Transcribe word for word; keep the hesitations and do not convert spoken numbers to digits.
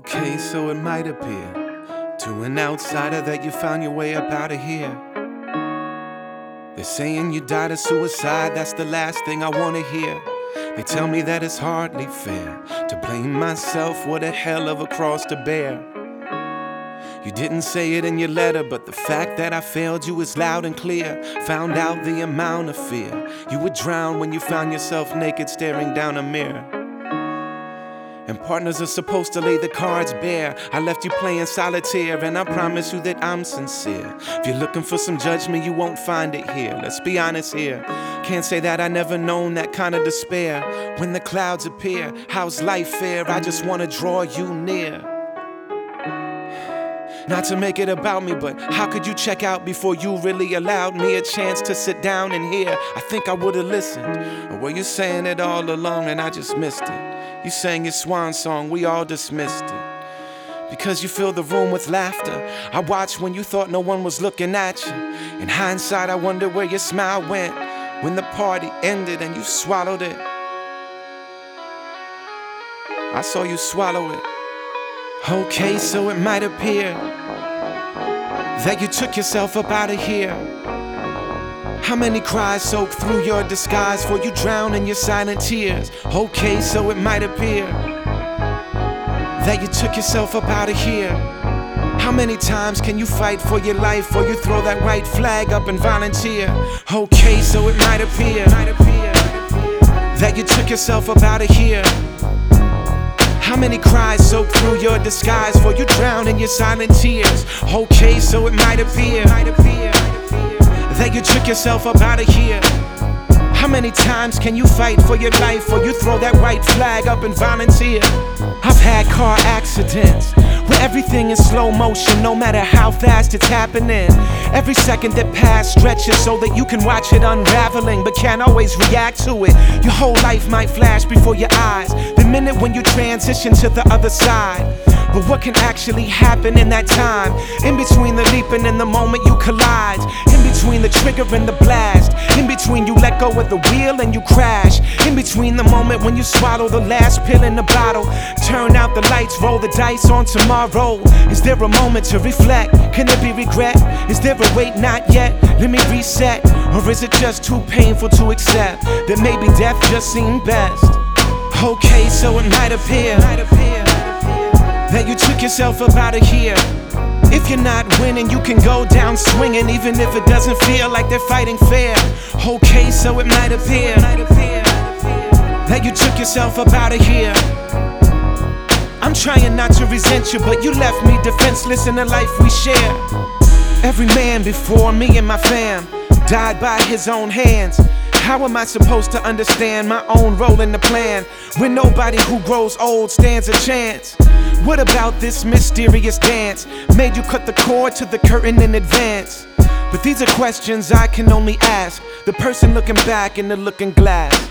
Okay, so it might appear to an outsider that you found your way up out of here. They're saying you died of suicide, that's the last thing I wanna hear. They tell me that it's hardly fair to blame myself, what a hell of a cross to bear. You didn't say it in your letter, but the fact that I failed you is loud and clear. Found out the amount of fear you would drown when you found yourself naked staring down a mirror. And partners are supposed to lay the cards bare. I left you playing solitaire, and I promise you that I'm sincere. If you're looking for some judgment, you won't find it here. Let's be honest here. Can't say that I never known that kind of despair. When the clouds appear, how's life fair? I just wanna draw you near. Not to make it about me, but how could you check out before you really allowed me a chance to sit down and hear? I think I would've listened. Or were you saying it all along and I just missed it? You sang your swan song, we all dismissed it. Because you filled the room with laughter. I watched when you thought no one was looking at you. In hindsight, I wonder where your smile went when the party ended and you swallowed it. I saw you swallow it. Okay, so it might appear that you took yourself up out of here. How many cries soaked through your disguise for you drown in your silent tears? Okay, so it might appear that you took yourself up out of here. How many times can you fight for your life or you throw that white flag up and volunteer? Okay, so it might appear that you took yourself up out of here. How many cries soaked through your disguise for you drown in your silent tears? Okay, so it might appear that you took yourself up out of here. How many times can you fight for your life or you throw that white flag up and volunteer? I've had car accidents where everything is slow motion, no matter how fast it's happening. Every second that pass stretches so that you can watch it unraveling, but can't always react to it. Your whole life might flash before your eyes the minute when you transition to the other side. But what can actually happen in that time? In between the leaping and the moment you collide. In between the trigger and the blast. In between you let go of the wheel and you crash. In between the moment when you swallow the last pill in the bottle. Turn out the lights, roll the dice on tomorrow. Is there a moment to reflect? Can it be regret? Is there a wait? Not yet, let me reset. Or is it just too painful to accept that maybe death just seemed best? Okay, so it might appear that you took yourself up out of here. If you're not winning, you can go down swinging, even if it doesn't feel like they're fighting fair. Okay, so it might appear that you took yourself up out of here. I'm trying not to resent you, but you left me defenseless in the life we share. Every man before me and my fam died by his own hands. How am I supposed to understand my own role in the plan when nobody who grows old stands a chance? What about this mysterious dance made you cut the cord to the curtain in advance? But these are questions I can only ask the person looking back in the looking glass.